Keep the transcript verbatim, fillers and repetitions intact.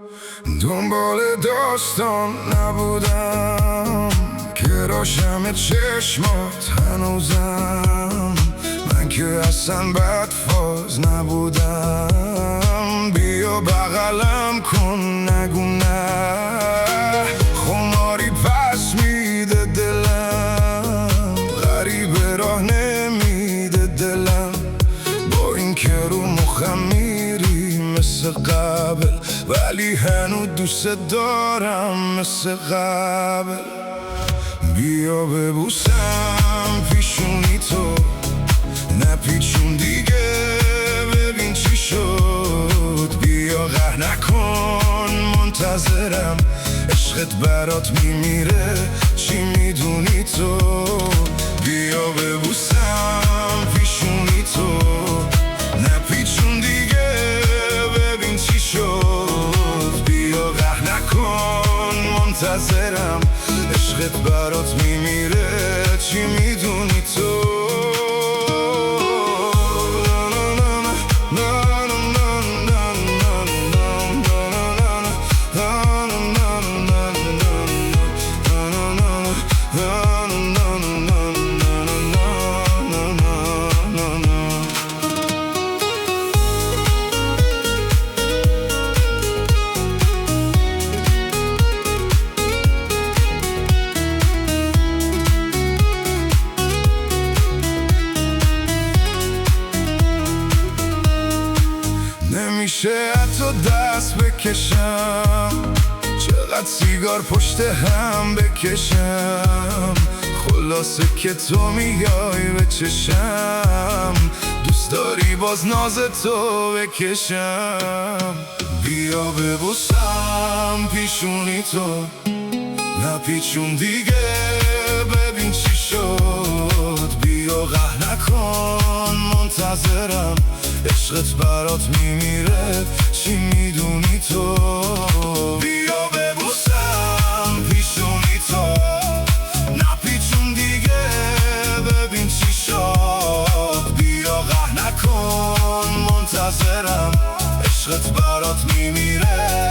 دنبال داستان نبودم که روشم چشمات هنوزم، من که اصلا بدفاز نبودم. بیا بغلم کن نگو نه، خماری پس میده دلم، غریب راه نمیده دلم. با این که رو مخم میری مثل قبل، ولی هنو دوست دارم مثل قبل. بیا ببوسم پیشونی تو، نپیچون دیگه ببین چی شد. بیا قهر نکن منتظرم، عشقت برات میمیره چی میدونی تو. بیا ببوسم پیشونی تو، نپیچون دیگه ببین چی شد. بیا قهر نکن منتظرم، عشقت برات میمیره چی میدونی تو. نمیشه حتی دست بکشم، چقدر سیگار پشت هم بکشم. خلاصه که تو میای به چشم، دوست داری باز ناز تو بکشم. بیا ببوسم پیشونی تو، نپیچون دیگه ببین چی شد. بیا قهر نکن منتظرم، عشقت برات میمیره چی میدونی تو. بیا ببوسم پیشونی تو، نپیچون دیگه ببین چی شد. بیا قهر نکن منتظرم، عشقت برات میمیره